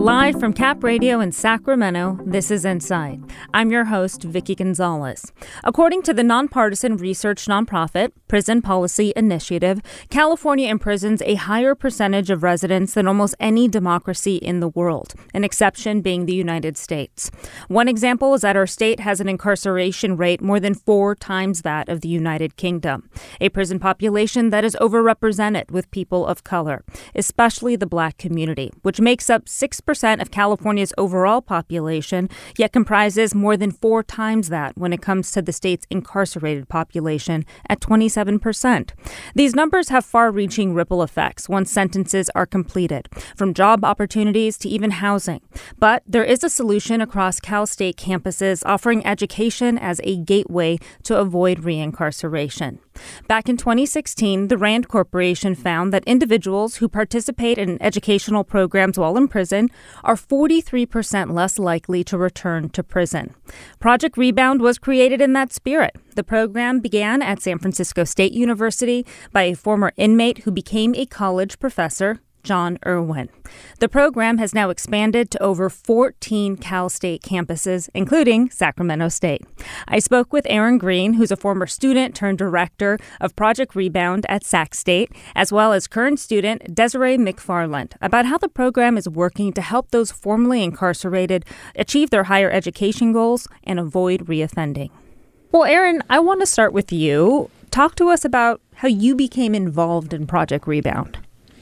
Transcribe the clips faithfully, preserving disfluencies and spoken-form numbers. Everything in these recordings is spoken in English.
Live from Cap Radio in Sacramento, this is Insight. I'm your host, Vicky Gonzalez. According to the nonpartisan research nonprofit Prison Policy Initiative, California imprisons a higher percentage of residents than almost any democracy in the world, an exception being the United States. One example is that our state has an incarceration rate more than four times that of the United Kingdom, a prison population that is overrepresented with people of color, especially the Black community, which makes up six percent of California's overall population, yet comprises more than four times that when it comes to the state's incarcerated population at twenty-seven percent. These numbers have far-reaching ripple effects once sentences are completed, from job opportunities to even housing. But there is a solution across Cal State campuses offering education as a gateway to avoid reincarceration. Back in twenty sixteen, the RAND Corporation found that individuals who participate in educational programs while in prison are forty-three percent less likely to return to prison. Project Rebound was created in that spirit. The program began at San Francisco State University by a former inmate who became a college professor, John Irwin. The program has now expanded to over fourteen Cal State campuses, including Sacramento State. I spoke with Aaron Green, who's a former student turned director of Project Rebound at Sac State, as well as current student Desiree McFarland, about how the program is working to help those formerly incarcerated achieve their higher education goals and avoid reoffending. Well, Aaron, I want to start with you. Talk to us about how you became involved in Project Rebound.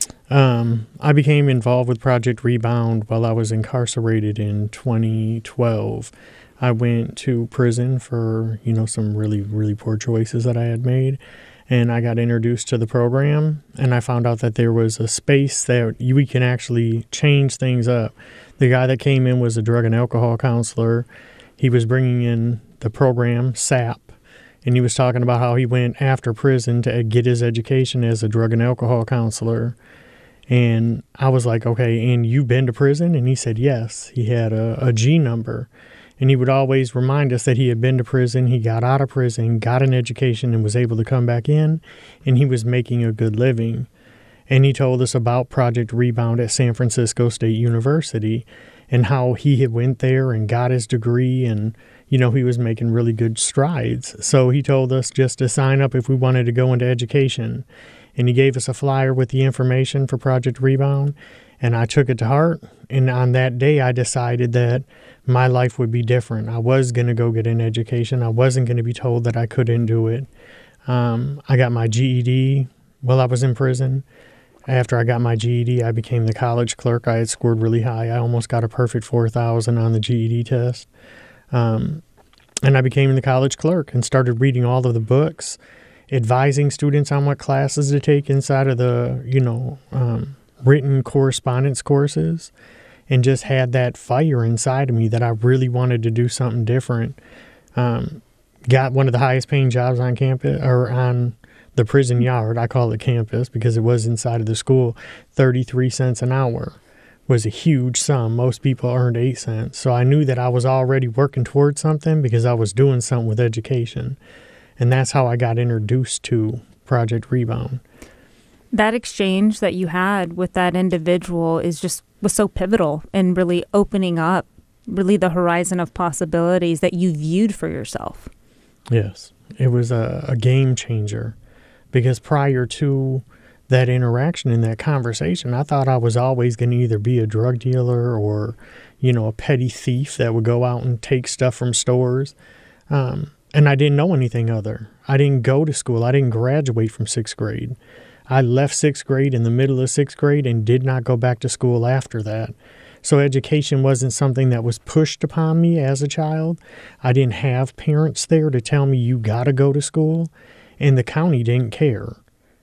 Um, I became involved with Project Rebound while I was incarcerated in twenty twelve. I went to prison for, you know, some really, really poor choices that I had made. And I got introduced to the program, and I found out that there was a space that we can actually change things up. The guy that came in was a drug and alcohol counselor. He was bringing in the program, S A P, and he was talking about how he went after prison to get his education as a drug and alcohol counselor. And I was like, okay, and you've been to prison? And he said, yes. He had a, a G number. And he would always remind us that he had been to prison, he got out of prison, got an education, and was able to come back in, and he was making a good living. And he told us about Project Rebound at San Francisco State University and how he had went there and got his degree, and, you know, he was making really good strides. So he told us just to sign up if we wanted to go into education. And he gave us a flyer with the information for Project Rebound, and I took it to heart. And on that day, I decided that my life would be different. I was going to go get an education. I wasn't going to be told that I couldn't do it. Um, I got my G E D while I was in prison. After I got my G E D, I became the college clerk. I had scored really high. I almost got a perfect four thousand on the G E D test. Um, and I became the college clerk and started reading all of the books, advising students on what classes to take inside of the, you know, um, written correspondence courses, and just had that fire inside of me that I really wanted to do something different. Um, got one of the highest paying jobs on campus, or on the prison yard. I call it campus because it was inside of the school. thirty-three cents an hour was a huge sum. Most people earned eight cents. So I knew that I was already working towards something because I was doing something with education. And that's how I got introduced to Project Rebound. That exchange that you had with that individual is just was so pivotal in really opening up really the horizon of possibilities that you viewed for yourself. Yes, it was a, a game changer, because prior to that interaction and that conversation, I thought I was always going to either be a drug dealer or, you know, a petty thief that would go out and take stuff from stores. Um, And I didn't know anything other. I didn't go to school. I didn't graduate from sixth grade. I left sixth grade in the middle of sixth grade and did not go back to school after that. So education wasn't something that was pushed upon me as a child. I didn't have parents there to tell me you got to go to school, and the county didn't care.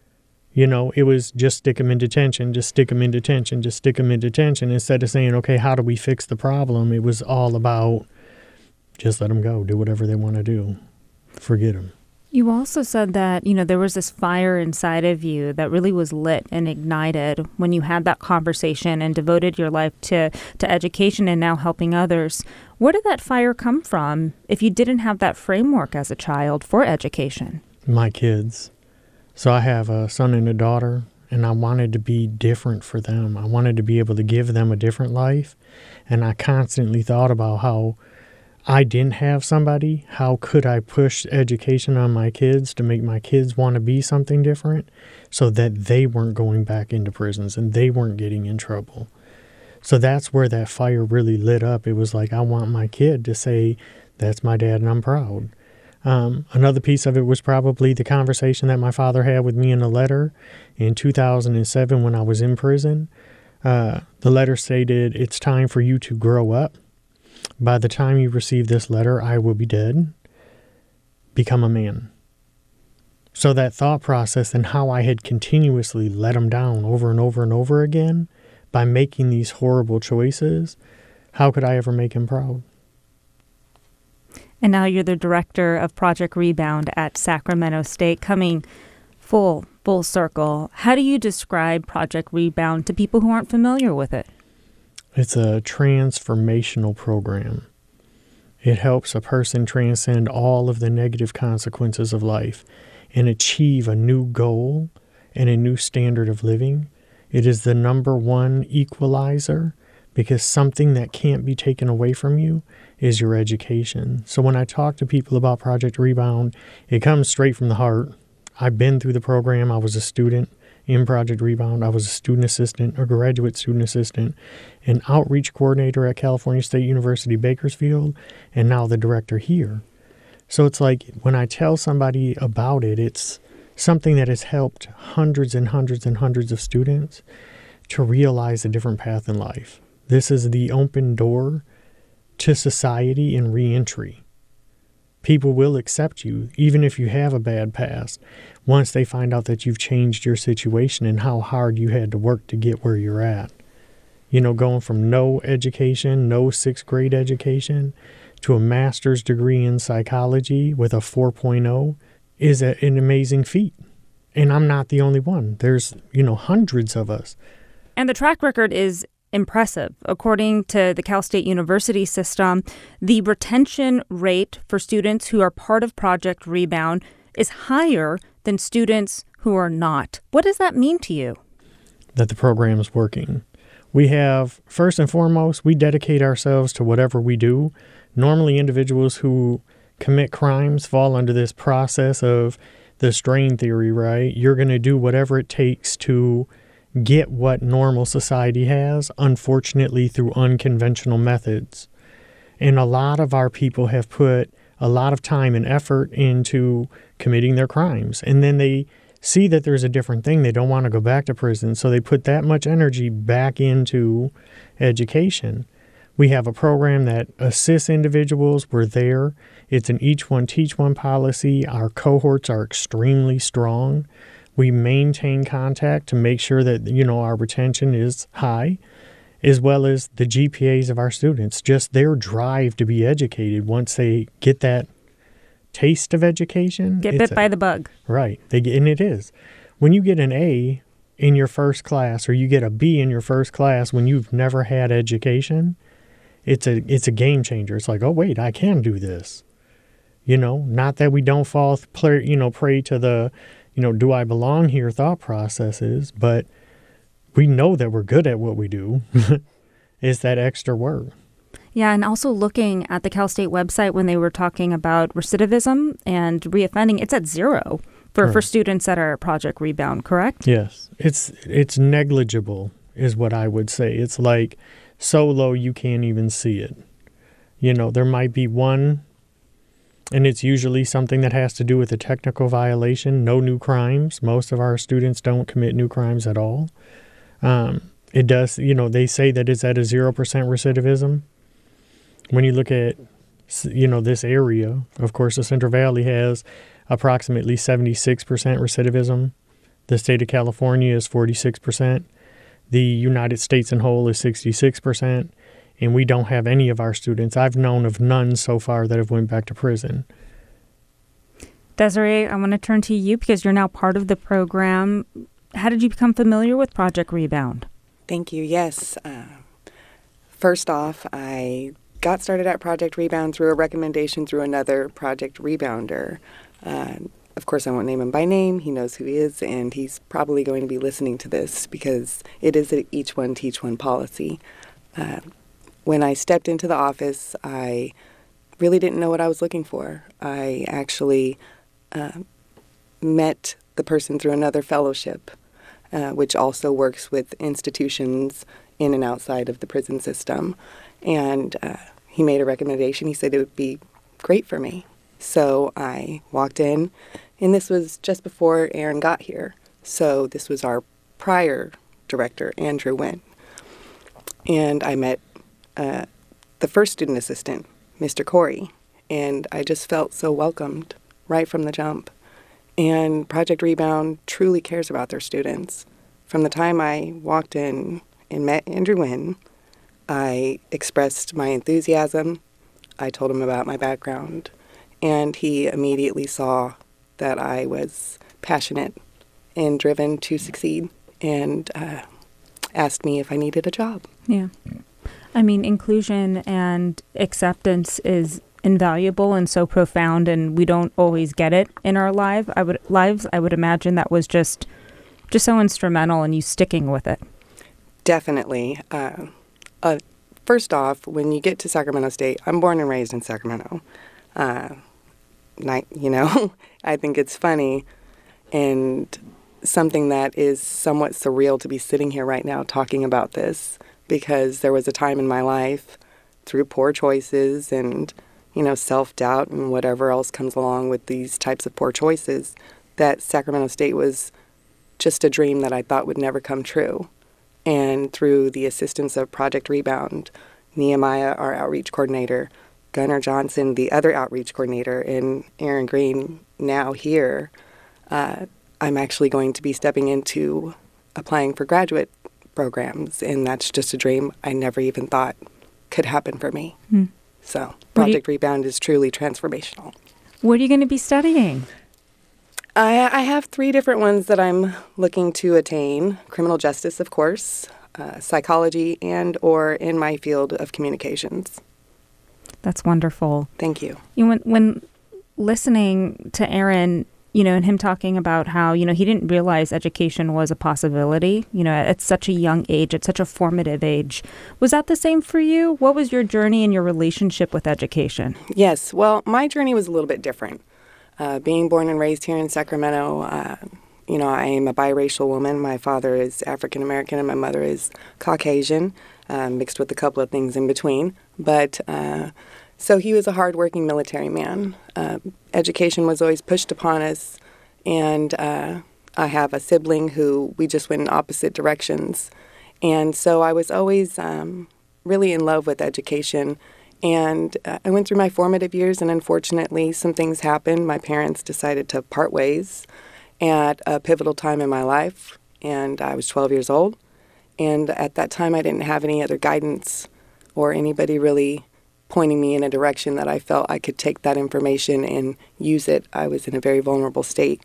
You know, it was just stick them in detention, just stick them in detention, just stick them in detention. Instead of saying, okay, how do we fix the problem? It was all about just let them go, do whatever they want to do. Forget them. You also said that, you know, there was this fire inside of you that really was lit and ignited when you had that conversation and devoted your life to, to education and now helping others. Where did that fire come from if you didn't have that framework as a child for education? My kids. So I have a son and a daughter, and I wanted to be different for them. I wanted to be able to give them a different life. And I constantly thought about how I didn't have somebody. How could I push education on my kids to make my kids want to be something different so that they weren't going back into prisons and they weren't getting in trouble? So that's where that fire really lit up. It was like, I want my kid to say, that's my dad and I'm proud. Um, another piece of it was probably the conversation that my father had with me in a letter in two thousand seven when I was in prison. Uh, the letter stated, it's time for you to grow up. By the time you receive this letter, I will be dead. Become a man. So that thought process and how I had continuously let him down over and over and over again by making these horrible choices, how could I ever make him proud? And now you're the director of Project Rebound at Sacramento State, coming full, full circle. How do you describe Project Rebound to people who aren't familiar with it? It's a transformational program. It helps a person transcend all of the negative consequences of life and achieve a new goal and a new standard of living. It is the number one equalizer because something that can't be taken away from you is your education. So when I talk to people about Project Rebound, it comes straight from the heart. I've been through the program. I was a student in Project Rebound. I was a student assistant, a graduate student assistant, an outreach coordinator at California State University, Bakersfield, and now the director here. So it's like when I tell somebody about it, it's something that has helped hundreds and hundreds and hundreds of students to realize a different path in life. This is the open door to society and reentry. People will accept you, even if you have a bad past, once they find out that you've changed your situation and how hard you had to work to get where you're at. You know, going from no education, no sixth grade education, to a master's degree in psychology with a four point oh is a, an amazing feat. And I'm not the only one. There's, you know, hundreds of us. And the track record is impressive. According to the Cal State University system, the retention rate for students who are part of Project Rebound is higher than students who are not. What does that mean to you? That the program is working. We have, first and foremost, we dedicate ourselves to whatever we do. Normally, individuals who commit crimes fall under this process of the strain theory, right? You're going to do whatever it takes to get what normal society has, unfortunately, through unconventional methods. And a lot of our people have put a lot of time and effort into committing their crimes. And then they see that there's a different thing. They don't want to go back to prison. So they put that much energy back into education. We have a program that assists individuals. We're there. It's an each one, teach one policy. Our cohorts are extremely strong. We maintain contact to make sure that, you know, our retention is high, as well as the G P As of our students, just their drive to be educated once they get that taste of education. Get bit a, by the bug. Right. They get, and it is. When you get an A in your first class or you get a B in your first class when you've never had education, it's a it's a game changer. It's like, oh, wait, I can do this. You know, not that we don't fall, play, you know, prey to the, you know, do I belong here thought processes, but we know that we're good at what we do. It's that extra work. Yeah, and also looking at the Cal State website when they were talking about recidivism and reoffending, it's at zero for, right. for students that are at Project Rebound, correct? Yes. It's it's negligible is what I would say. It's like so low you can't even see it. You know, there might be one, and it's usually something that has to do with a technical violation, no new crimes. Most of our students don't commit new crimes at all. Um, it does, you know, they say that it's at a zero percent recidivism. When you look at, you know, this area, of course, the Central Valley has approximately seventy-six percent recidivism. The state of California is forty-six percent. The United States in whole is sixty-six percent. And we don't have any of our students. I've known of none so far that have went back to prison. Desiree, I want to turn to you because you're now part of the program. How did you become familiar with Project Rebound? Thank you. Yes. Uh, first off, I got started at Project Rebound through a recommendation through another Project Rebounder. Uh, of course, I won't name him by name. He knows who he is, and he's probably going to be listening to this because it is an each one teach one policy. Uh, when I stepped into the office, I really didn't know what I was looking for. I actually uh, met the person through another fellowship, uh, which also works with institutions in and outside of the prison system. And uh, he made a recommendation. He said it would be great for me. So I walked in, and this was just before Aaron got here. So this was our prior director, Andrew Wynn. And I met uh, the first student assistant, Mister Corey, and I just felt so welcomed right from the jump. And Project Rebound truly cares about their students. From the time I walked in and met Andrew Wynn, I expressed my enthusiasm. I told him about my background, and he immediately saw that I was passionate and driven to succeed, and uh, asked me if I needed a job. Yeah. I mean, inclusion and acceptance is invaluable and so profound, and we don't always get it in our life. I would lives. I would imagine that was just just so instrumental in you sticking with it. Definitely. Uh, uh, first off, when you get to Sacramento State, I'm born and raised in Sacramento. Uh, not, you know, I think it's funny and something that is somewhat surreal to be sitting here right now talking about this, because there was a time in my life through poor choices and, you know, self-doubt and whatever else comes along with these types of poor choices, that Sacramento State was just a dream that I thought would never come true. And through the assistance of Project Rebound, Nehemiah, our outreach coordinator, Gunnar Johnson, the other outreach coordinator, and Aaron Green, now here, uh, I'm actually going to be stepping into applying for graduate programs, and that's just a dream I never even thought could happen for me. Mm. So Project you, Rebound is truly transformational. What are you going to be studying? I, I have three different ones that I'm looking to attain. Criminal justice, of course, uh, psychology, and or in my field of communications. That's wonderful. Thank you. You know, when, when listening to Aaron, you know, and him talking about how, you know, he didn't realize education was a possibility, you know, at such a young age, at such a formative age. Was that the same for you? What was your journey and your relationship with education? Yes. Well, my journey was a little bit different. Uh, being born and raised here in Sacramento, uh, you know, I am a biracial woman. My father is African American and my mother is Caucasian, uh, mixed with a couple of things in between. But uh, so he was a hardworking military man. Uh, education was always pushed upon us, and uh, I have a sibling who we just went in opposite directions. And so I was always um, really in love with education. And uh, I went through my formative years, and unfortunately, some things happened. My parents decided to part ways at a pivotal time in my life, and I was twelve years old. And at that time, I didn't have any other guidance or anybody really pointing me in a direction that I felt I could take that information and use it. I was in a very vulnerable state,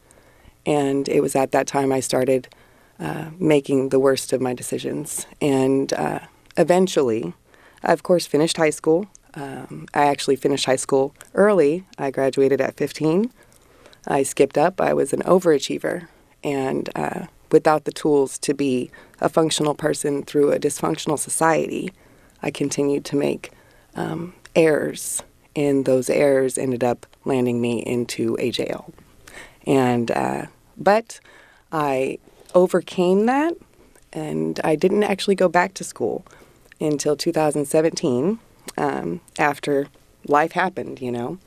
and it was at that time I started uh, making the worst of my decisions. And uh, eventually, I, of course, finished high school. Um, I actually finished high school early. I graduated at fifteen. I skipped up. I was an overachiever, and uh, without the tools to be a functional person through a dysfunctional society, I continued to make um, errors, and those errors ended up landing me into a jail. And uh, but I overcame that, and I didn't actually go back to school until two thousand seventeen. Um, after life happened, you know.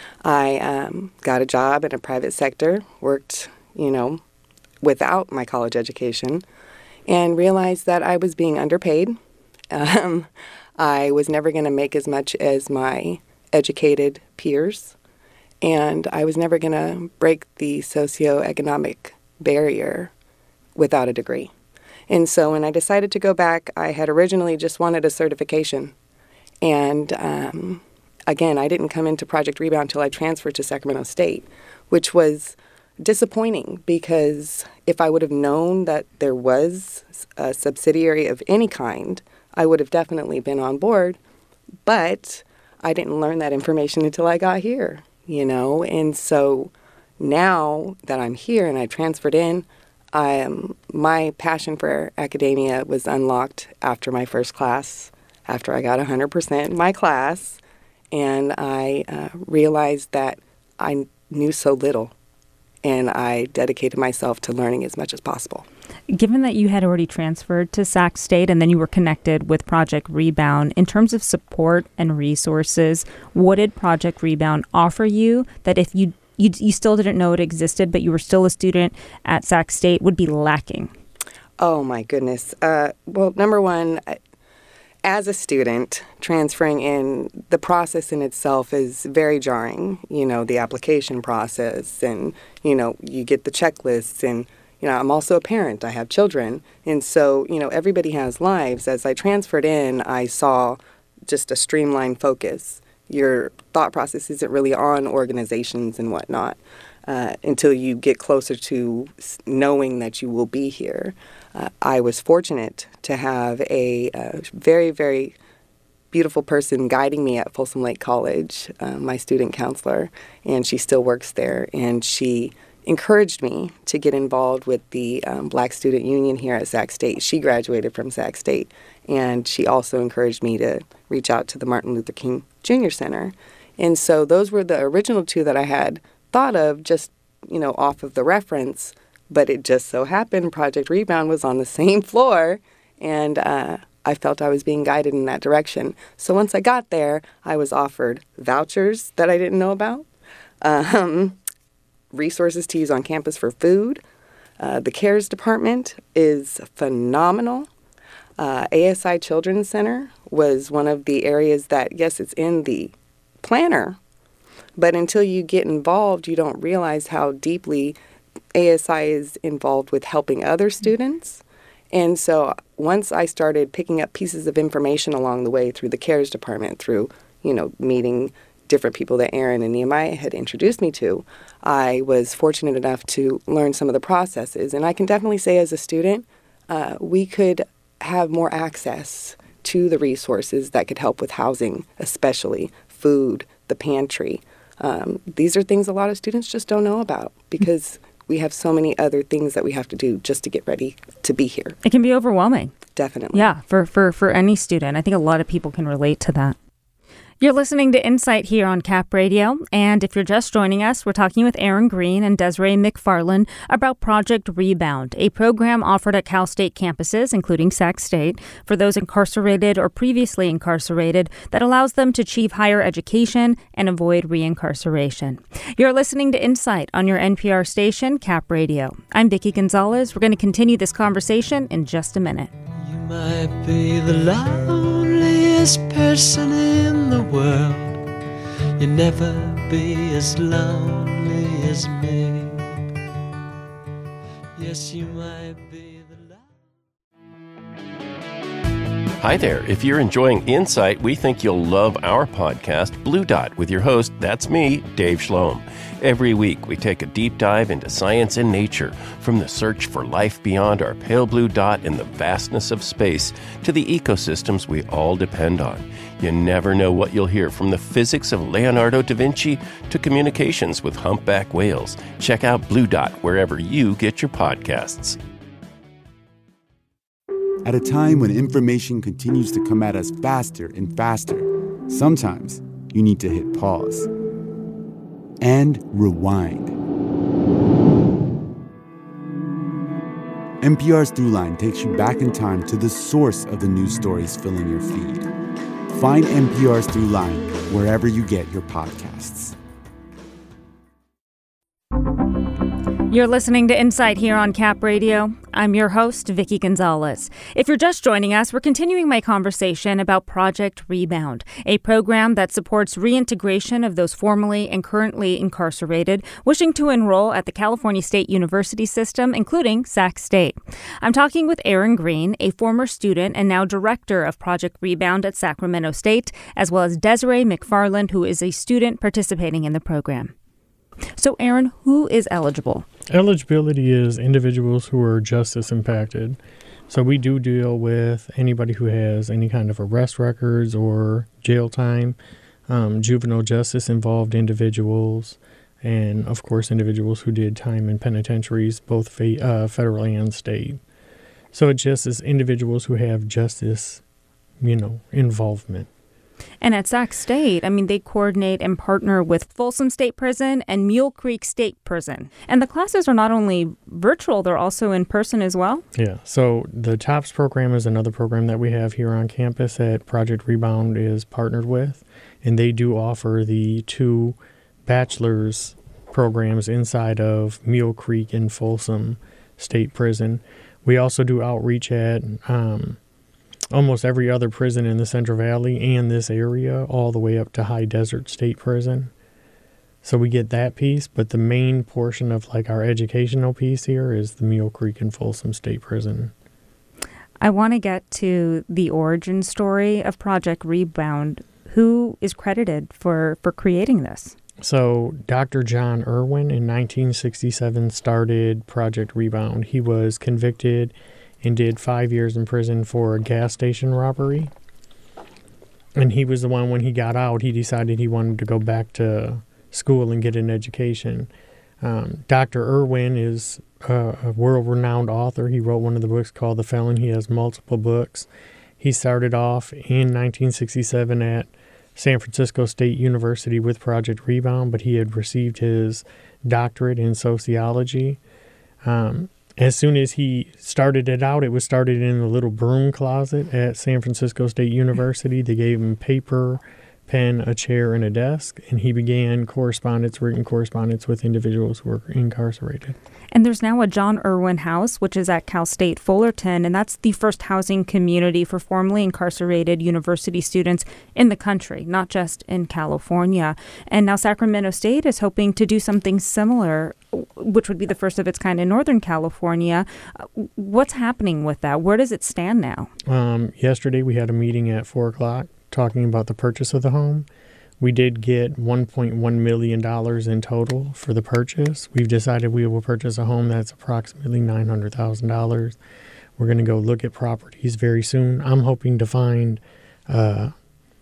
I um, got a job in a private sector, worked, you know, without my college education, and realized that I was being underpaid. Um, I was never going to make as much as my educated peers, and I was never going to break the socioeconomic barrier without a degree. And so when I decided to go back, I had originally just wanted a certification. And um, again, I didn't come into Project Rebound until I transferred to Sacramento State, which was disappointing because if I would have known that there was a subsidiary of any kind, I would have definitely been on board. But I didn't learn that information until I got here, you know. And so now that I'm here and I transferred in, I, um, my passion for academia was unlocked after my first class, after I got one hundred percent in my class, and I uh, realized that I knew so little, and I dedicated myself to learning as much as possible. Given that you had already transferred to Sac State and then you were connected with Project Rebound, in terms of support and resources, what did Project Rebound offer you that if you you, you still didn't know it existed, but you were still a student at Sac State, would be lacking? Oh, my goodness. Uh, well, number one, as a student, transferring in, the process in itself is very jarring. You know, the application process, and, you know, you get the checklists, and, you know, I'm also a parent. I have children. And so, you know, everybody has lives. As I transferred in, I saw just a streamlined focus. Your thought process isn't really on organizations and whatnot uh, until you get closer to knowing that you will be here. Uh, I was fortunate to have a, a very, very beautiful person guiding me at Folsom Lake College, uh, my student counselor, and she still works there. And she encouraged me to get involved with the um, Black Student Union here at Sac State. She graduated from Sac State, and she also encouraged me to reach out to the Martin Luther King Junior Center. And so those were the original two that I had thought of just, you know, off of the reference. But it just so happened Project Rebound was on the same floor, and uh, I felt I was being guided in that direction. So once I got there, I was offered vouchers that I didn't know about, um, resources to use on campus for food. Uh, the CARES department is phenomenal. Uh, A S I Children's Center was one of the areas that, yes, it's in the planner, but until you get involved, you don't realize how deeply A S I is involved with helping other students. And so once I started picking up pieces of information along the way through the CARES department, through, you know, meeting different people that Aaron and Nehemiah had introduced me to, I was fortunate enough to learn some of the processes. And I can definitely say as a student, uh, we could have more access to the resources that could help with housing, especially food, the pantry. Um, these are things a lot of students just don't know about because we have so many other things that we have to do just to get ready to be here. It can be overwhelming. Definitely. Yeah, for, for, for any student. I think a lot of people can relate to that. You're listening to Insight here on Cap Radio, and if you're just joining us, we're talking with Aaron Green and Desiree McFarland about Project Rebound, a program offered at Cal State campuses, including Sac State, for those incarcerated or previously incarcerated that allows them to achieve higher education and avoid reincarceration. You're listening to Insight on your N P R station, Cap Radio. I'm Vicki Gonzalez. We're going to continue this conversation in just a minute. You might be the loneliest person in the world. You'll never be as lonely as me. Yes, you might be the loneliest. Hi there. If you're enjoying Insight, we think you'll love our podcast, Blue Dot, with your host, that's me, Dave Schlom. Every week, we take a deep dive into science and nature, from the search for life beyond our pale blue dot in the vastness of space to the ecosystems we all depend on. You never know what you'll hear, from the physics of Leonardo da Vinci to communications with humpback whales. Check out Blue Dot wherever you get your podcasts. At a time when information continues to come at us faster and faster, sometimes you need to hit pause and rewind. N P R's Throughline takes you back in time to the source of the news stories filling your feed. Find N P R's Throughline wherever you get your podcasts. You're listening to Insight here on Cap Radio. I'm your host, Vicki Gonzalez. If you're just joining us, we're continuing my conversation about Project Rebound, a program that supports reintegration of those formerly and currently incarcerated wishing to enroll at the California State University system, including Sac State. I'm talking with Aaron Green, a former student and now director of Project Rebound at Sacramento State, as well as Desiree McFarland, who is a student participating in the program. So, Aaron, who is eligible? Eligibility is individuals who are justice impacted. So we do deal with anybody who has any kind of arrest records or jail time, um, juvenile justice involved individuals, and, of course, individuals who did time in penitentiaries, both fe- uh, federal and state. So it just is individuals who have justice, you know, involvement. And at Sac State, I mean, they coordinate and partner with Folsom State Prison and Mule Creek State Prison. And the classes are not only virtual, they're also in person as well? Yeah. So the TOPS program is another program that we have here on campus that Project Rebound is partnered with. And they do offer the two bachelor's programs inside of Mule Creek and Folsom State Prison. We also do outreach at um, almost every other prison in the Central Valley and this area, all the way up to High Desert State Prison. So we get that piece, but the main portion of like our educational piece here is the Mule Creek and Folsom State Prison. I want to get to the origin story of Project Rebound. Who is credited for, for creating this? So Doctor John Irwin in nineteen sixty-seven started Project Rebound. He was convicted and did five years in prison for a gas station robbery. And he was the one, when he got out, he decided he wanted to go back to school and get an education. Um, Doctor Irwin is a, a world-renowned author. He wrote one of the books called The Felon. He has multiple books. He started off in nineteen sixty-seven at San Francisco State University with Project Rebound, but he had received his doctorate in sociology. Um, As soon as he started it out, it was started in a little broom closet at San Francisco State University. They gave him paper, pen, a chair, and a desk, and he began correspondence, written correspondence with individuals who were incarcerated. And there's now a John Irwin House, which is at Cal State Fullerton, and that's the first housing community for formerly incarcerated university students in the country, not just in California. And now Sacramento State is hoping to do something similar, which would be the first of its kind in Northern California. What's happening with that? Where does it stand now? Um, yesterday we had a meeting at four o'clock talking about the purchase of the home. We did get one point one million dollars in total for the purchase. We've decided we will purchase a home that's approximately nine hundred thousand dollars. We're going to go look at properties very soon. I'm hoping to find uh,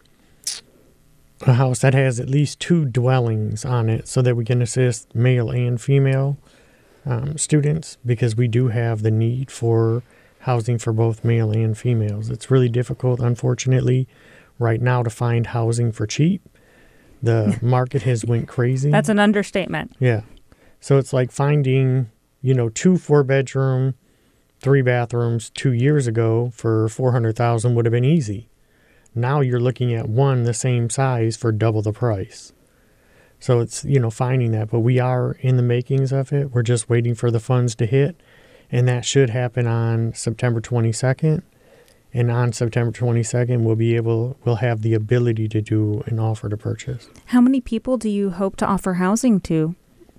a house that has at least two dwellings on it so that we can assist male and female um, students, because we do have the need for housing for both male and females. It's really difficult, unfortunately, right now to find housing for cheap. The market has went crazy. That's an understatement. Yeah. So it's like finding, you know, two four-bedroom, three bathrooms two years ago for four hundred thousand dollars would have been easy. Now you're looking at one the same size for double the price. So it's, you know, finding that. But we are in the makings of it. We're just waiting for the funds to hit. And that should happen on September twenty-second. And on September twenty-second, we'll be able, we'll have the ability to do an offer to purchase. How many people do you hope to offer housing to?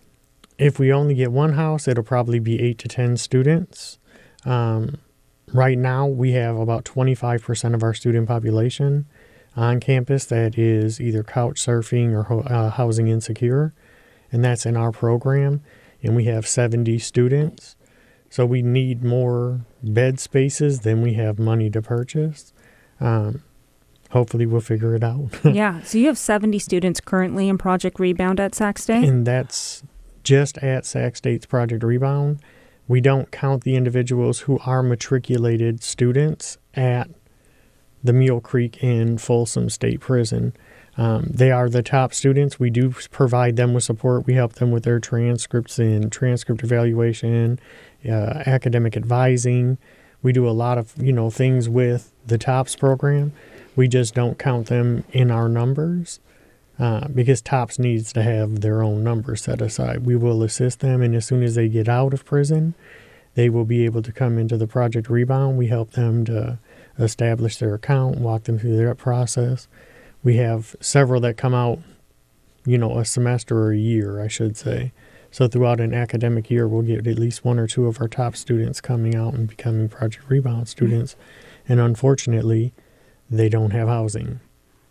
If we only get one house, it'll probably be eight to ten students. Um, right now, we have about twenty-five percent of our student population on campus that is either couch surfing or uh, housing insecure, and that's in our program. And we have seventy students. So we need more bed spaces than we have money to purchase. Um, hopefully we'll figure it out. Yeah. So you have seventy students currently in Project Rebound at Sac State? And that's just at Sac State's Project Rebound. We don't count the individuals who are matriculated students at the Mule Creek and Folsom State Prison. Um, they are the top students. We do provide them with support. We help them with their transcripts and transcript evaluation, uh, academic advising. We do a lot of, you know, things with the TOPS program. We just don't count them in our numbers uh, because TOPS needs to have their own numbers set aside. We will assist them, and as soon as they get out of prison, they will be able to come into the Project Rebound. We help them to establish their account, walk them through their process. We have several that come out, you know, a semester or a year, I should say. So throughout an academic year, we'll get at least one or two of our top students coming out and becoming Project Rebound students. Mm-hmm. And unfortunately, they don't have housing.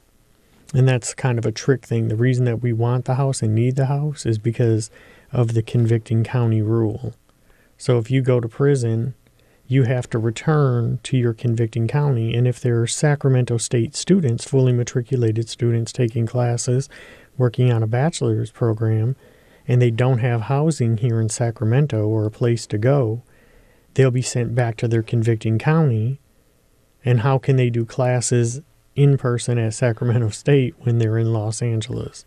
And that's kind of a trick thing. The reason that we want the house and need the house is because of the convicting county rule. So if you go to prison, you have to return to your convicting county. And if there are Sacramento State students, fully matriculated students taking classes, working on a bachelor's program, and they don't have housing here in Sacramento or a place to go, they'll be sent back to their convicting county. And how can they do classes in person at Sacramento State when they're in Los Angeles?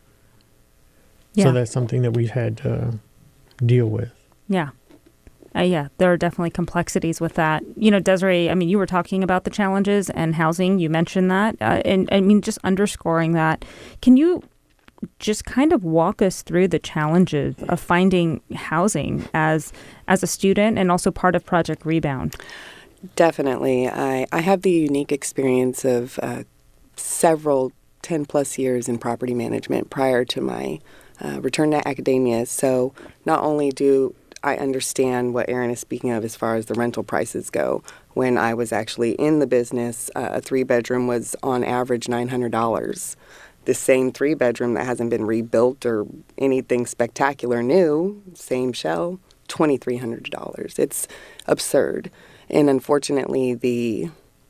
Yeah. So that's something that we've had to deal with. Yeah. Uh, yeah, there are definitely complexities with that. You know, Desiree, I mean, you were talking about the challenges and housing. You mentioned that. Uh, and I mean, just underscoring that. Can you just kind of walk us through the challenges of finding housing as as a student and also part of Project Rebound? Definitely. I, I have the unique experience of uh, several ten-plus years in property management prior to my uh, return to academia. So not only do I understand what Erin is speaking of as far as the rental prices go. When I was actually in the business, uh, a three-bedroom was on average nine hundred dollars. The same three-bedroom that hasn't been rebuilt or anything spectacular new, same shell, two thousand three hundred dollars. It's absurd. And unfortunately, the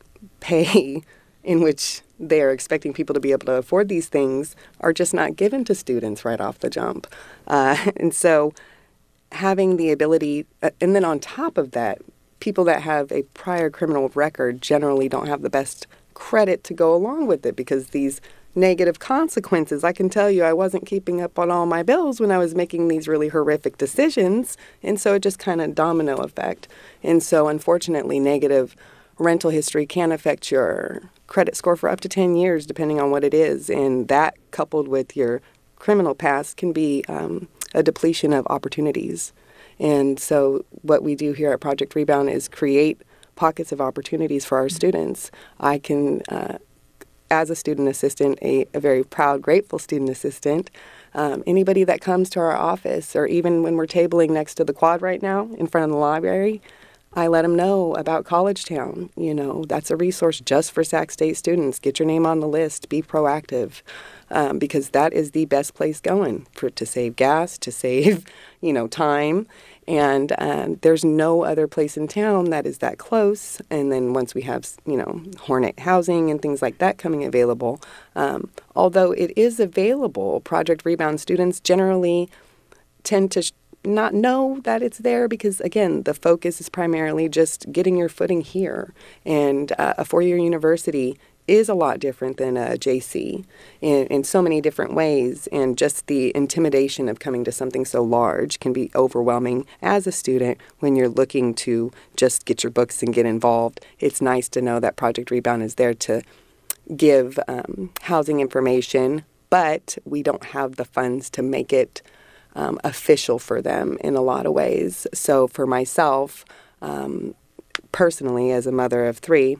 pay in which they are expecting people to be able to afford these things are just not given to students right off the jump. Uh, and so having the ability, uh, and then on top of that, people that have a prior criminal record generally don't have the best credit to go along with it because these negative consequences. I can tell you I wasn't keeping up on all my bills when I was making these really horrific decisions, and so it just kind of domino effect. And so unfortunately, negative rental history can affect your credit score for up to ten years, depending on what it is, and that coupled with your criminal past can be um, a depletion of opportunities. And so what we do here at Project Rebound is create pockets of opportunities for our students. I can, uh, as a student assistant, a, a very proud, grateful student assistant, um, anybody that comes to our office, or even when we're tabling next to the quad right now in front of the library, I let them know about College Town. You know, that's a resource just for Sac State students. Get your name on the list. Be proactive, um, because that is the best place going for to save gas, to save, you know, time. And um, there's no other place in town that is that close. And then once we have, you know, Hornet housing and things like that coming available, um, although it is available, Project Rebound students generally tend to sh- not know that it's there because, again, the focus is primarily just getting your footing here. And uh, a four-year university is a lot different than a J C in, in so many different ways. And just the intimidation of coming to something so large can be overwhelming as a student when you're looking to just get your books and get involved. It's nice to know that Project Rebound is there to give um, housing information, but we don't have the funds to make it Um, official for them in a lot of ways. So for myself, um, personally, as a mother of three,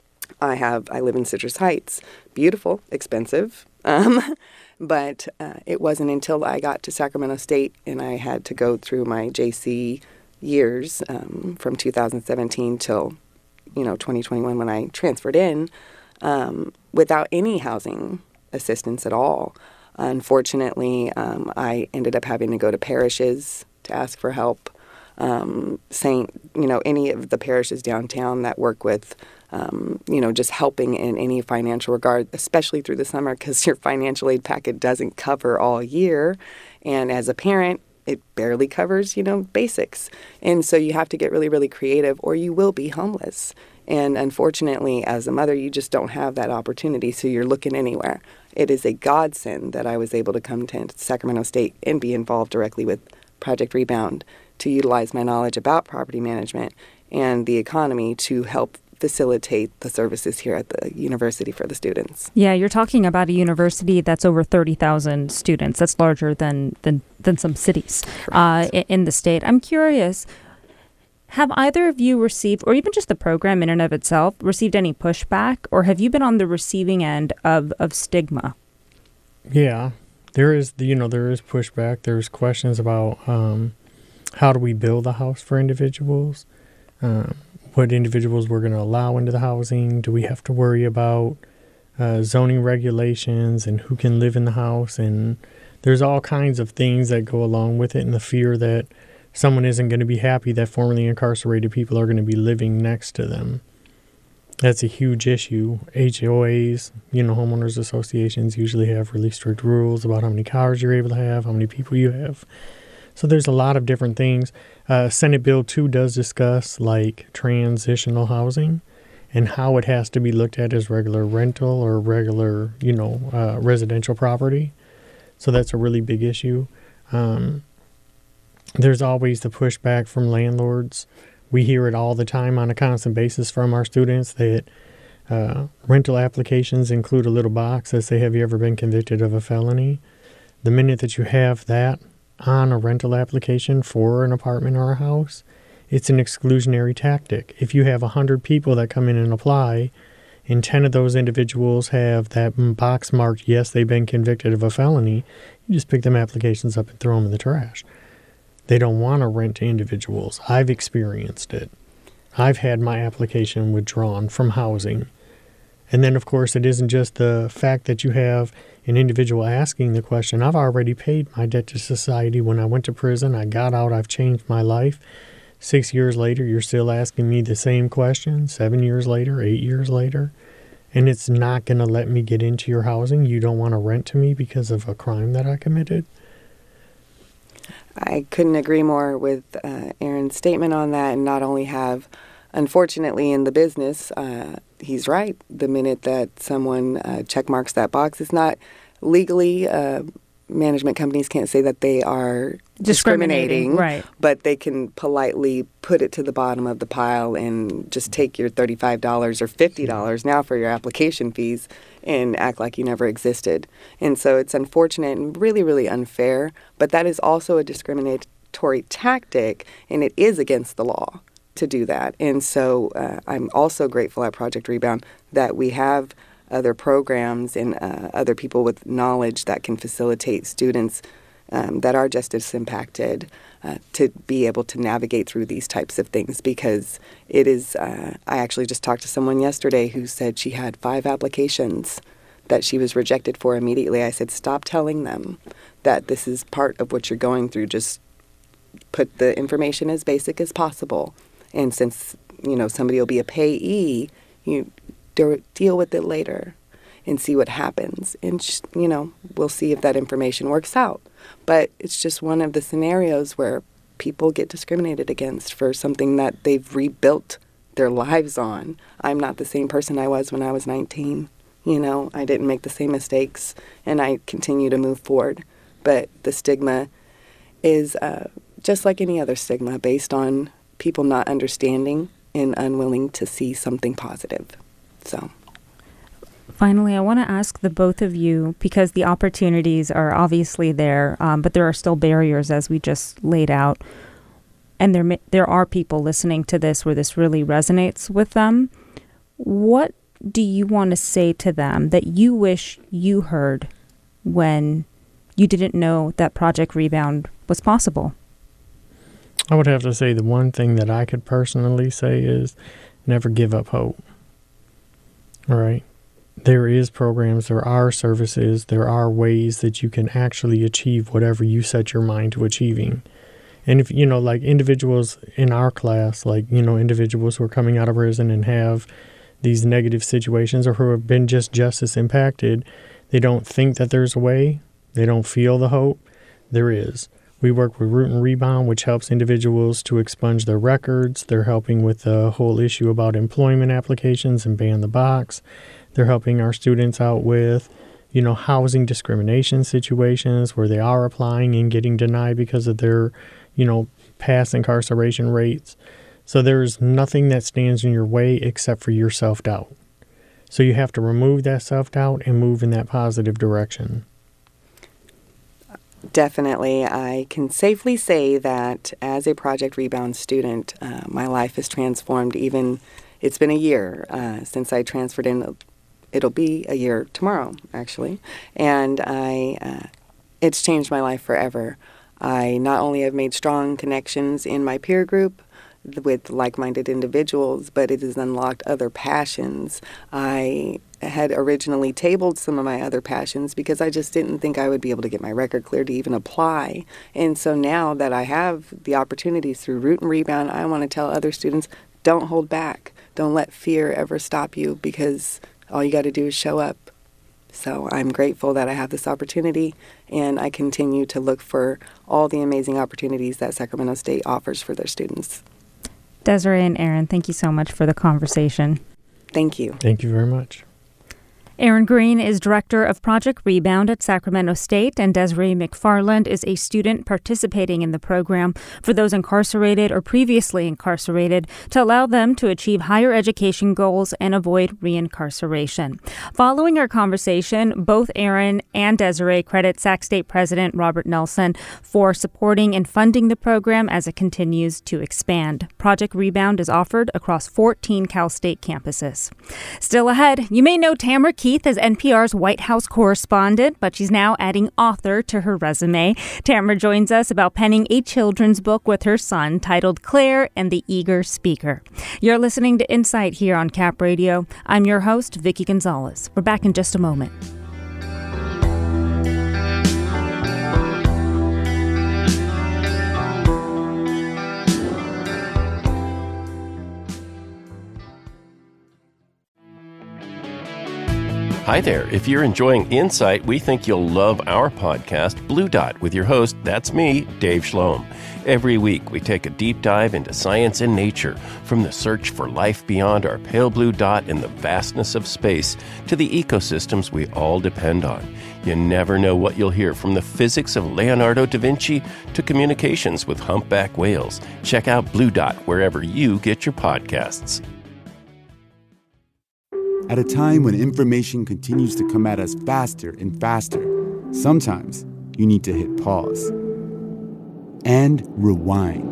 I have I live in Citrus Heights. Beautiful, expensive, um, but uh, it wasn't until I got to Sacramento State and I had to go through my J C years um, from two thousand seventeen till you know twenty twenty-one when I transferred in um, without any housing assistance at all. Unfortunately, um, I ended up having to go to parishes to ask for help. Um, Saint, you know, any of the parishes downtown that work with, um, you know, just helping in any financial regard, especially through the summer, because your financial aid packet doesn't cover all year. And as a parent, it barely covers, you know, basics. And so you have to get really, really creative or you will be homeless. And unfortunately, as a mother, you just don't have that opportunity, so you're looking anywhere. It is a godsend that I was able to come to Sacramento State and be involved directly with Project Rebound to utilize my knowledge about property management and the economy to help facilitate the services here at the university for the students. Yeah, you're talking about a university that's over thirty thousand students. That's larger than than, than some cities uh, in the state. I'm curious, have either of you received, or even just the program in and of itself, received any pushback, or have you been on the receiving end of, of stigma? Yeah, there is, you know, there is pushback. There's questions about um, how do we build a house for individuals, um, what individuals we're going to allow into the housing. Do we have to worry about uh, zoning regulations and who can live in the house? And there's all kinds of things that go along with it, and the fear that someone isn't going to be happy that formerly incarcerated people are going to be living next to them. That's a huge issue. H O As, you know, homeowners associations usually have really strict rules about how many cars you're able to have, how many people you have. So there's a lot of different things. Uh, Senate Bill two does discuss like transitional housing and how it has to be looked at as regular rental or regular, you know, uh, residential property. So that's a really big issue. Um, there's always the pushback from landlords. We hear it all the time on a constant basis from our students that uh, rental applications include a little box that say, have you ever been convicted of a felony? The minute that you have that on a rental application for an apartment or a house, it's an exclusionary tactic. If you have one hundred people that come in and apply, and ten of those individuals have that box marked, yes, they've been convicted of a felony, you just pick them applications up and throw them in the trash. They don't want to rent to individuals. I've experienced it. I've had my application withdrawn from housing. And then, of course, it isn't just the fact that you have an individual asking the question. I've already paid my debt to society. When I went to prison, I got out, I've changed my life. Six years later, you're still asking me the same question. Seven years later, eight years later. And it's not going to let me get into your housing. You don't want to rent to me because of a crime that I committed. I couldn't agree more with uh, Aaron's statement on that, and not only have, unfortunately, in the business, uh, he's right. The minute that someone uh, check marks that box, it's not legally, uh, management companies can't say that they are discriminating, discriminating, right? But they can politely put it to the bottom of the pile and just take your thirty-five dollars or fifty dollars now for your application fees and act like you never existed. And so it's unfortunate and really, really unfair, but that is also a discriminatory tactic, and it is against the law to do that. And so uh, I'm also grateful at Project Rebound that we have other programs and uh, other people with knowledge that can facilitate students um, that are justice impacted uh, to be able to navigate through these types of things, because it is, uh, I actually just talked to someone yesterday who said she had five applications that she was rejected for immediately. I said, stop telling them that this is part of what you're going through. Just put the information as basic as possible. And since, you know, somebody will be a payee, you deal with it later and see what happens. And, you know, we'll see if that information works out. But it's just one of the scenarios where people get discriminated against for something that they've rebuilt their lives on. I'm not the same person I was when I was nineteen. You know, I didn't make the same mistakes, and I continue to move forward. But the stigma is uh, just like any other stigma, based on people not understanding and unwilling to see something positive. So, finally, I want to ask the both of you, because the opportunities are obviously there, um, but there are still barriers, as we just laid out. And there there are people listening to this where this really resonates with them. What do you want to say to them that you wish you heard when you didn't know that Project Rebound was possible? I would have to say the one thing that I could personally say is never give up hope. All right. There is programs, there are services, there are ways that you can actually achieve whatever you set your mind to achieving. And if, you know, like individuals in our class, like, you know, individuals who are coming out of prison and have these negative situations or who have been just justice impacted, they don't think that there's a way. They don't feel the hope. There is. We work with Root and Rebound, which helps individuals to expunge their records. They're helping with the whole issue about employment applications and ban the box. They're helping our students out with, you know, housing discrimination situations where they are applying and getting denied because of their, you know, past incarceration rates. So there's nothing that stands in your way except for your self-doubt. So you have to remove that self-doubt and move in that positive direction. Definitely. I can safely say that as a Project Rebound student, uh, my life has transformed. Even, it's been a year uh, since I transferred in. It'll be a year tomorrow, actually. And I, uh, it's changed my life forever. I not only have made strong connections in my peer group with like-minded individuals, but it has unlocked other passions. I had originally tabled some of my other passions because I just didn't think I would be able to get my record cleared to even apply. And so now that I have the opportunities through Root and Rebound, I want to tell other students, don't hold back. Don't let fear ever stop you, because all you got to do is show up. So I'm grateful that I have this opportunity, and I continue to look for all the amazing opportunities that Sacramento State offers for their students. Desiree and Aaron, thank you so much for the conversation. Thank you. Thank you very much. Aaron Green is director of Project Rebound at Sacramento State, and Desiree McFarland is a student participating in the program for those incarcerated or previously incarcerated to allow them to achieve higher education goals and avoid reincarceration. Following our conversation, both Aaron and Desiree credit Sac State President Robert Nelson for supporting and funding the program as it continues to expand. Project Rebound is offered across fourteen Cal State campuses. Still ahead, you may know Tamara Keith as N P R's White House correspondent, but she's now adding author to her resume. Tamara joins us about penning a children's book with her son titled Claire and the Eager Speaker. You're listening to Insight here on Cap Radio. I'm your host, Vicky Gonzalez. We're back in just a moment. Hi there. If you're enjoying Insight, we think you'll love our podcast, Blue Dot, with your host, that's me, Dave Schloem. Every week, we take a deep dive into science and nature, from the search for life beyond our pale blue dot in the vastness of space to the ecosystems we all depend on. You never know what you'll hear, from the physics of Leonardo da Vinci to communications with humpback whales. Check out Blue Dot wherever you get your podcasts. At a time when information continues to come at us faster and faster, sometimes you need to hit pause and rewind.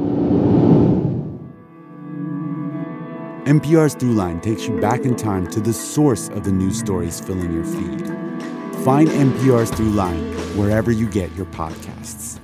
N P R's Throughline takes you back in time to the source of the news stories filling your feed. Find N P R's Throughline wherever you get your podcasts.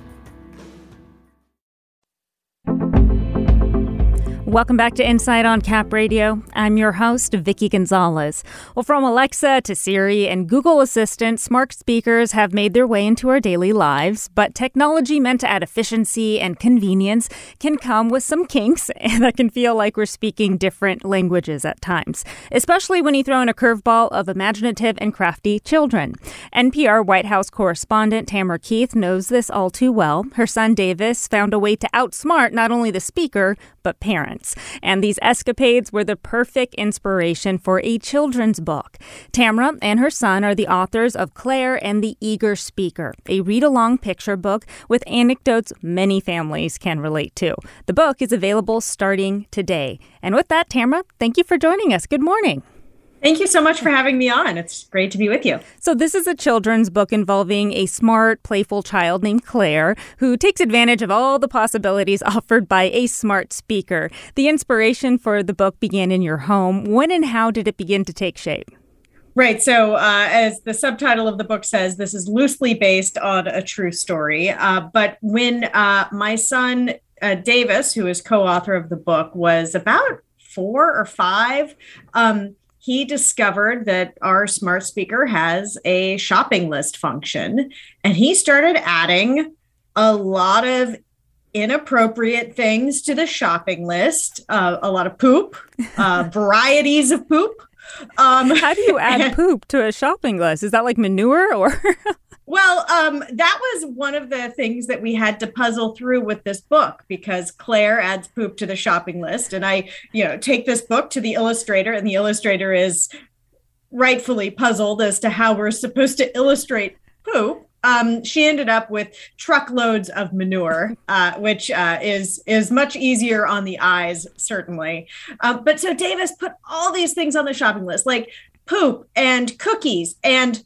Welcome back to Insight on Cap Radio. I'm your host, Vicky Gonzalez. Well, from Alexa to Siri and Google Assistant, smart speakers have made their way into our daily lives, but technology meant to add efficiency and convenience can come with some kinks that can feel like we're speaking different languages at times, especially when you throw in a curveball of imaginative and crafty children. N P R White House correspondent Tamara Keith knows this all too well. Her son Davis found a way to outsmart not only the speaker, but parents. And these escapades were the perfect inspiration for a children's book. Tamara and her son are the authors of Claire and the Eager Speaker, a read-along picture book with anecdotes many families can relate to. The book is available starting today. And with that, Tamara, thank you for joining us. Good morning. Thank you so much for having me on. It's great to be with you. So this is a children's book involving a smart, playful child named Claire who takes advantage of all the possibilities offered by a smart speaker. The inspiration for the book began in your home. When and how did it begin to take shape? Right. So uh, as the subtitle of the book says, this is loosely based on a true story. Uh, but when uh, my son, uh, Davis, who is co-author of the book, was about four or five, um, he discovered that our smart speaker has a shopping list function, and he started adding a lot of inappropriate things to the shopping list, uh, a lot of poop, uh, varieties of poop. Um, How do you add and, poop to a shopping list? Is that like manure or? Well, um, that was one of the things that we had to puzzle through with this book, because Claire adds poop to the shopping list. And I, you know, take this book to the illustrator, and the illustrator is rightfully puzzled as to how we're supposed to illustrate poop. Um, she ended up with truckloads of manure, uh, which uh, is is much easier on the eyes, certainly. Um, but so Davis put all these things on the shopping list, like poop and cookies and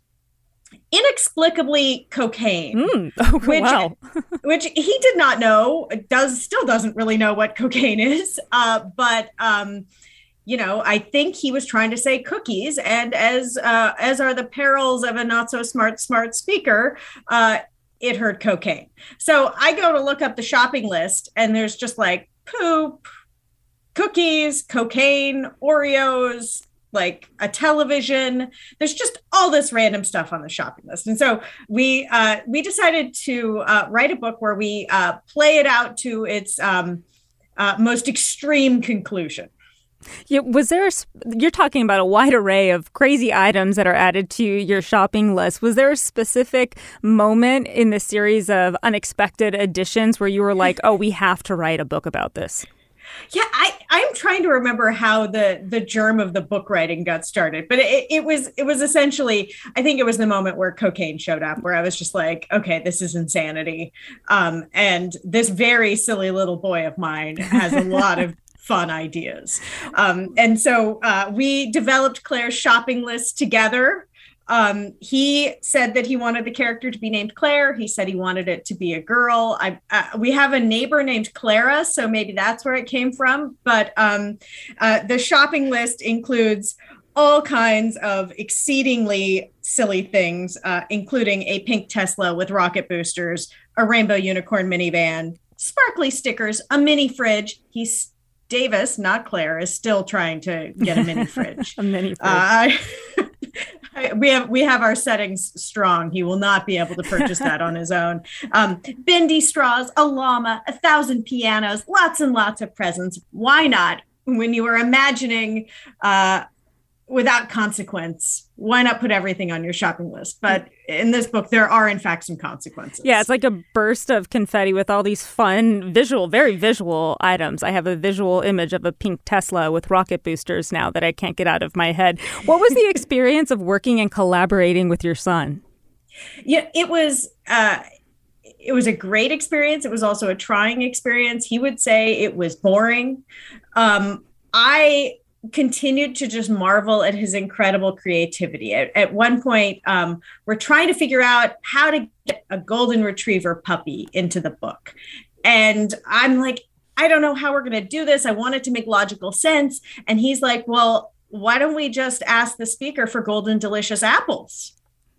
inexplicably cocaine, mm. oh, which, wow. which he did not know, does still doesn't really know what cocaine is. Uh, but, um, you know, I think he was trying to say cookies. And as uh, as are the perils of a not so smart, smart speaker, uh, it heard cocaine. So I go to look up the shopping list, and there's just like poop, cookies, cocaine, Oreos, like a television. There's just all this random stuff on the shopping list. And so we uh, we decided to uh, write a book where we uh, play it out to its um, uh, most extreme conclusion. Yeah, was there, a, you're talking about a wide array of crazy items that are added to your shopping list. Was there a specific moment in the series of unexpected additions where you were like, oh, we have to write a book about this? Yeah, I, I'm trying to remember how the the germ of the book writing got started, but it, it was it was essentially, I think it was the moment where cocaine showed up, where I was just like, okay, this is insanity. Um, and this very silly little boy of mine has a lot of fun ideas. Um, and so uh, we developed Claire's shopping list together. Um, he said that he wanted the character to be named Claire. He said he wanted it to be a girl. I, uh, we have a neighbor named Clara, so maybe that's where it came from. But um, uh, the shopping list includes all kinds of exceedingly silly things, uh, including a pink Tesla with rocket boosters, a rainbow unicorn minivan, sparkly stickers, a mini fridge. He's Davis, not Claire, is still trying to get a mini fridge. a mini fridge. Uh, We have we have our settings strong. He will not be able to purchase that on his own. Um, bendy straws, a llama, a thousand pianos, lots and lots of presents. Why not? When you were imagining uh, without consequence, why not put everything on your shopping list? But in this book, there are, in fact, some consequences. Yeah, it's like a burst of confetti with all these fun, visual, very visual items. I have a visual image of a pink Tesla with rocket boosters now that I can't get out of my head. What was the experience of working and collaborating with your son? Yeah, it was... Uh, It was a great experience. It was also a trying experience. He would say it was boring. Um, I continued to just marvel at his incredible creativity. At, at one point, um, we're trying to figure out how to get a golden retriever puppy into the book. And I'm like, I don't know how we're going to do this. I want it to make logical sense. And he's like, well, why don't we just ask the speaker for golden delicious apples?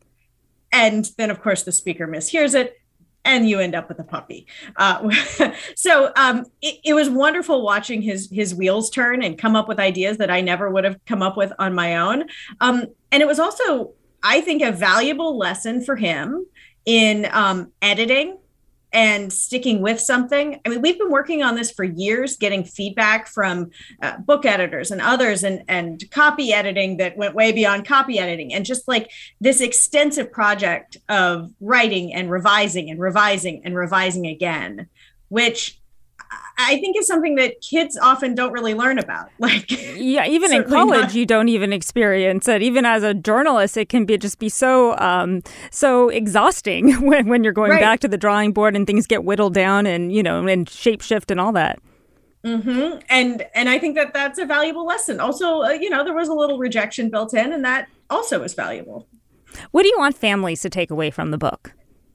And then, of course, the speaker mishears it. And you end up with a puppy. Uh, so um, it, it was wonderful watching his his wheels turn and come up with ideas that I never would have come up with on my own. Um, and it was also, I think, a valuable lesson for him in um, editing and sticking with something. I mean, we've been working on this for years, getting feedback from uh, book editors and others, and, and copy editing that went way beyond copy editing, and just like this extensive project of writing and revising and revising and revising again, which I think is something that kids often don't really learn about. Like, yeah, even in college, not. You don't even experience it. Even as a journalist, it can be just be so um, so exhausting when, when you're going right. back to the drawing board and things get whittled down and, you know, and shape shift and all that. Mm-hmm. And and I think that that's a valuable lesson. Also, uh, you know, there was a little rejection built in, and that also is valuable. What do you want families to take away from the book?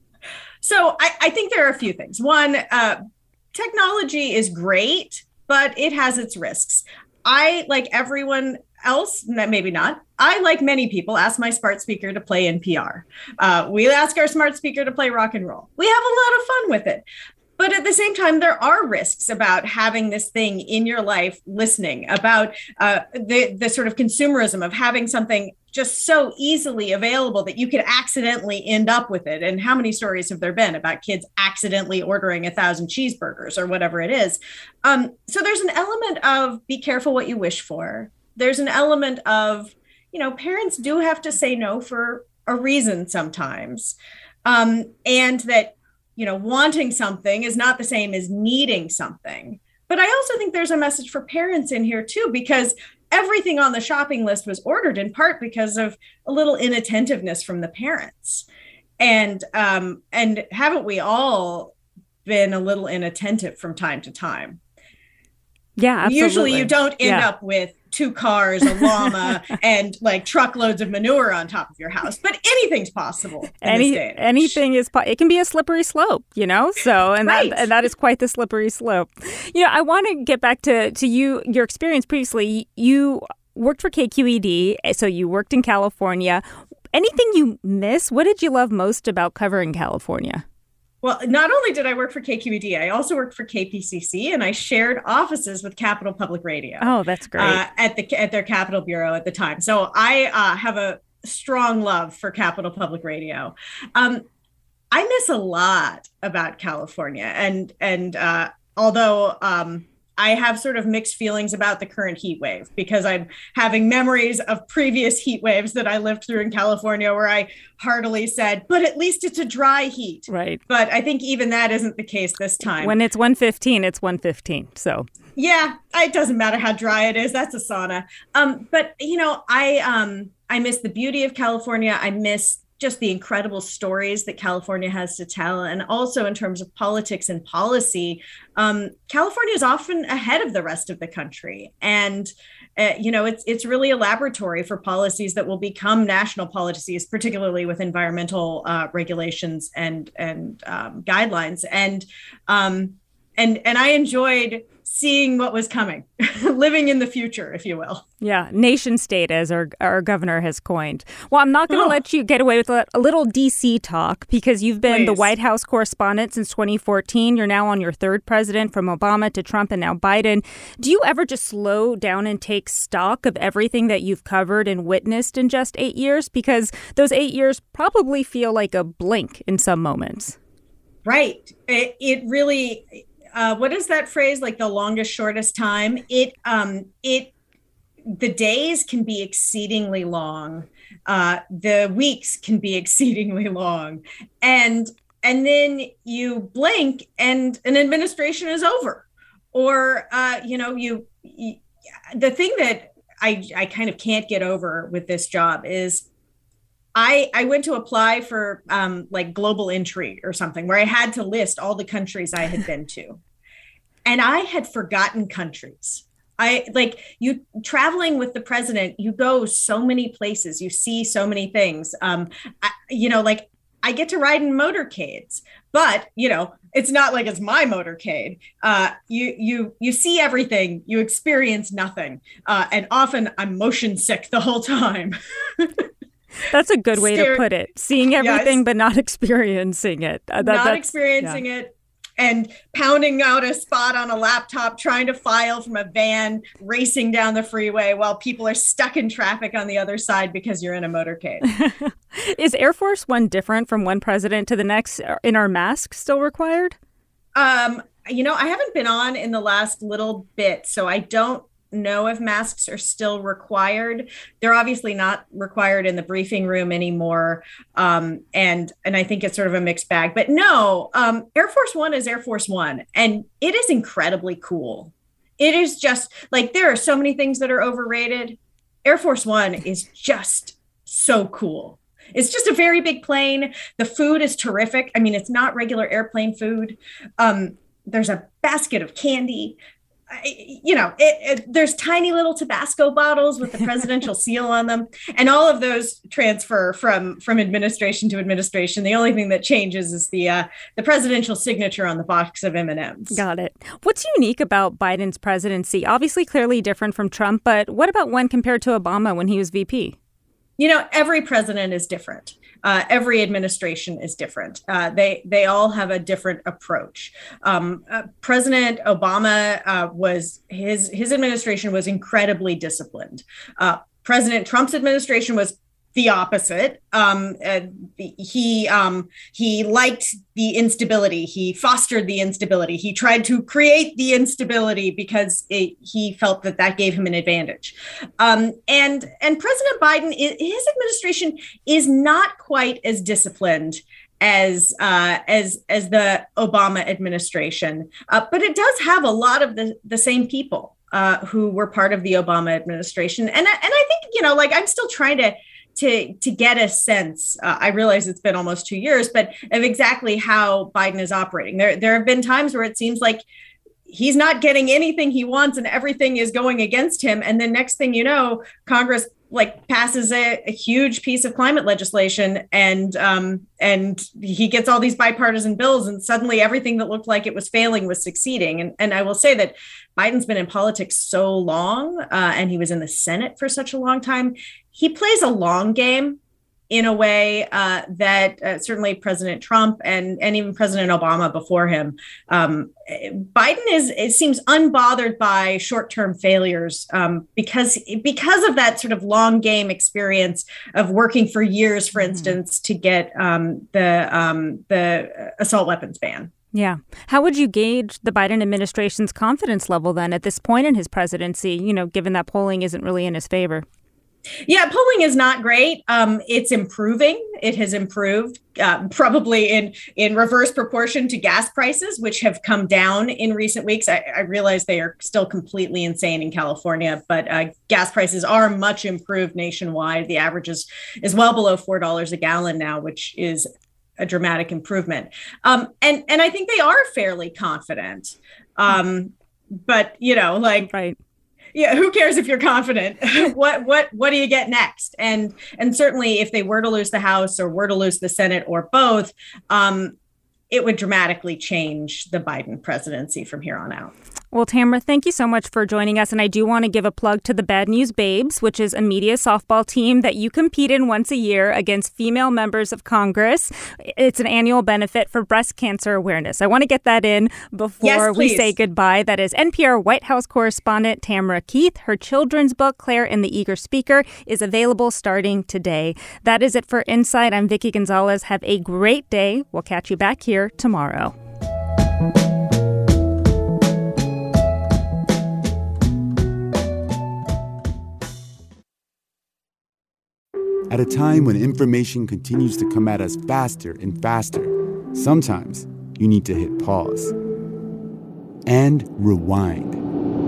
So I, I think there are a few things. One, uh, technology is great, but it has its risks. I, like everyone else, maybe not, I, like many people, ask my smart speaker to play N P R. Uh, we ask our smart speaker to play rock and roll. We have a lot of fun with it. But at the same time, there are risks about having this thing in your life, listening, about uh, the, the sort of consumerism of having something just so easily available that you could accidentally end up with it. And how many stories have there been about kids accidentally ordering a thousand cheeseburgers or whatever it is? Um, so there's an element of be careful what you wish for. There's an element of, you know, parents do have to say no for a reason sometimes. Um, and that, you know, wanting something is not the same as needing something. But I also think there's a message for parents in here, too, because everything on the shopping list was ordered in part because of a little inattentiveness from the parents. And um, and haven't we all been a little inattentive from time to time? Yeah, absolutely. Usually you don't end yeah. up with two cars, a llama, and like truckloads of manure on top of your house. But anything's possible. In Any this day and age. anything is po- it can be a slippery slope, you know. So and right. that and that is quite the slippery slope. You know, I want to get back to to you your experience previously. You worked for K Q E D, so you worked in California. Anything you miss? What did you love most about covering California? Well, not only did I work for K Q E D, I also worked for K P C C, and I shared offices with Capital Public Radio. Oh, that's great. Uh, at the at their Capital Bureau at the time. So I uh, have a strong love for Capital Public Radio. Um, I miss a lot about California, and and uh, although um, I have sort of mixed feelings about the current heat wave because I'm having memories of previous heat waves that I lived through in California where I heartily said, but at least it's a dry heat. Right. But I think even that isn't the case this time. When it's one fifteen, it's one fifteen. So yeah, it doesn't matter how dry it is. That's a sauna. Um, but, you know, I um, I miss the beauty of California. I miss just the incredible stories that California has to tell. And also in terms of politics and policy, um, California is often ahead of the rest of the country. And, uh, you know, it's it's really a laboratory for policies that will become national policies, particularly with environmental uh, regulations and and um, guidelines. And um, and and I enjoyed seeing what was coming, living in the future, if you will. Yeah, nation state, as our, our governor has coined. Well, I'm not going to oh. let you get away with a, a little D C talk because you've been Please. the White House correspondent since twenty fourteen. You're now on your third president, from Obama to Trump and now Biden. Do you ever just slow down and take stock of everything that you've covered and witnessed in just eight years? Because those eight years probably feel like a blink in some moments. Right. It, it really... Uh, what is that phrase? Like the longest, shortest time. It, um, it, the days can be exceedingly long. Uh, the weeks can be exceedingly long, and and then you blink, and an administration is over. Or uh, you know, you, you. The thing that I I kind of can't get over with this job is. I, I went to apply for um, like global entry or something where I had to list all the countries I had been to. And I had forgotten countries. I like you traveling with the president, you go so many places, you see so many things. Um, I, you know, like I get to ride in motorcades, but, you know, it's not like it's my motorcade. Uh, you you you see everything, you experience nothing. Uh, and often I'm motion sick the whole time. That's a good way Stare- to put it. Seeing everything, yes. but not experiencing it. Uh, that, not experiencing yeah. it. And pounding out a spot on a laptop, trying to file from a van, racing down the freeway while people are stuck in traffic on the other side because you're in a motorcade. Is Air Force One different from one president to the next? And are masks still required? Um, you know, I haven't been on in the last little bit, so I don't know if masks are still required. They're obviously not required in the briefing room anymore. Um, and, and I think it's sort of a mixed bag. But no, um, Air Force One is Air Force One. And it is incredibly cool. It is just like there are so many things that are overrated. Air Force One is just so cool. It's just a very big plane. The food is terrific. I mean, it's not regular airplane food. Um, there's a basket of candy. I, you know, it, it, there's tiny little Tabasco bottles with the presidential seal on them, and all of those transfer from from administration to administration. The only thing that changes is the uh, the presidential signature on the box of M and M's. Got it. What's unique about Biden's presidency? Obviously, clearly different from Trump, but what about one compared to Obama when he was V P? You know, every president is different. Uh, every administration is different. Uh, they they all have a different approach. Um, uh, President Obama uh, was his his administration was incredibly disciplined. Uh, President Trump's administration was the opposite. Um, uh, he um, he liked the instability. He fostered the instability. He tried to create the instability because it, he felt that that gave him an advantage. Um, and and President Biden, his administration is not quite as disciplined as uh, as as the Obama administration, uh, but it does have a lot of the the same people uh, who were part of the Obama administration. And and I think, you know, like I'm still trying to. To, to get a sense, uh, I realize it's been almost two years, but of exactly how Biden is operating. There, there have been times where it seems like he's not getting anything he wants and everything is going against him. And then next thing you know, Congress like passes a, a huge piece of climate legislation and um, and he gets all these bipartisan bills and suddenly everything that looked like it was failing was succeeding. And, and I will say that Biden's been in politics so long uh, and he was in the Senate for such a long time. He plays a long game in a way uh, that uh, certainly President Trump and, and even President Obama before him, um, Biden is, it seems unbothered by short-term failures um, because, because of that sort of long game experience of working for years, for instance, mm-hmm. to get um, the, um, the assault weapons ban. Yeah. How would you gauge the Biden administration's confidence level then at this point in his presidency, you know, given that polling isn't really in his favor? Yeah, polling is not great. Um, it's improving. It has improved uh, probably in, in reverse proportion to gas prices, which have come down in recent weeks. I, I realize they are still completely insane in California, but uh, gas prices are much improved nationwide. The average is, is well below four dollars a gallon now, which is a dramatic improvement. Um, and, and I think they are fairly confident. Um, but, you know, like, right. Yeah, who cares if you're confident? what what what do you get next? And and certainly if they were to lose the House or were to lose the Senate or both, um, it would dramatically change the Biden presidency from here on out. Well, Tamara, thank you so much for joining us. And I do want to give a plug to the Bad News Babes, which is a media softball team that you compete in once a year against female members of Congress. It's an annual benefit for breast cancer awareness. I want to get that in before yes, we say goodbye. That is N P R White House correspondent Tamara Keith. Her children's book, Claire and the Eager Speaker, is available starting today. That is it for Insight. I'm Vicki Gonzalez. Have a great day. We'll catch you back here tomorrow. At a time when information continues to come at us faster and faster, sometimes you need to hit pause and rewind.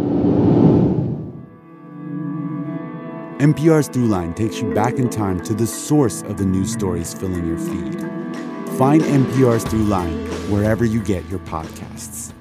N P R's Throughline takes you back in time to the source of the news stories filling your feed. Find N P R's Throughline wherever you get your podcasts.